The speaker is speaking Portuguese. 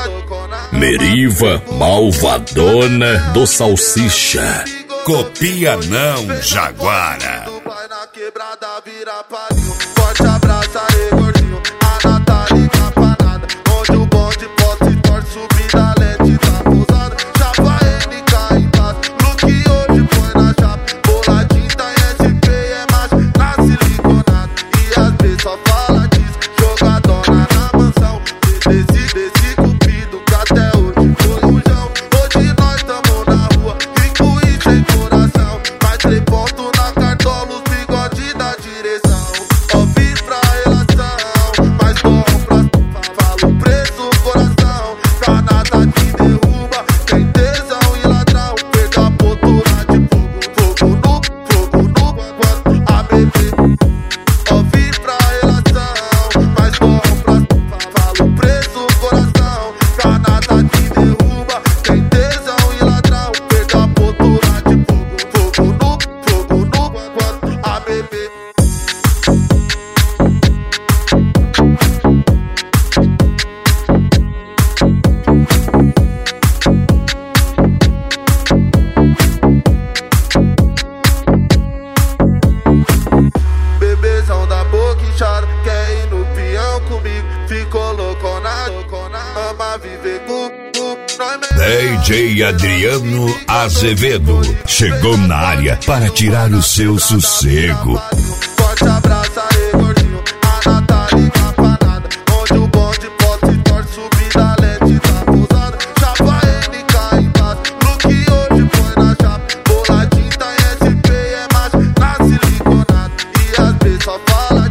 Meriva, malvadona do salsicha. Copia não, Jaguara. Vai na quebrada, vira palinho. Forte abraço aí, gordinho. A Natália campanada. Onde o bonde pode se torce, subida lente da pousada. Chapa NK em paz. Look hoje põe na chapa. Boladinho tá em SP, é macho. Na siliconada. E às vezes só fala disso. Jogadona na mansão. Desse cupido que até hoje foi o João. Hoje nós tamo na rua. Rico e sem coração. Mais 3 pontos na cartola, os bigode da direção. Ó, fiz pra relação, mas bom pra falo preso o coração. Canada te derruba, tem tesão e ladrão. Pega a postura de fogo no quanto a bebê. Ó, fiz pra relação, mas bom pra falo preso o coração. Canada te derruba, tem tesão e ladrão. Pega a postura de fogo no quanto a bebê. Bebezão da boca inchada, quer ir no peão comigo. Ficou loucona, ama viver com nós. DJ Adriano Azevedo chegou na área para tirar o seu sossego. Forte abraço aí, gordinho. A Natália campanada. Onde o bonde pode se torce, subida lente da pousada. Chapa NK em paz. Look hoje põe na chapa. Boladinho tá em SP, é macho. Na siliconada. E às vezes só fala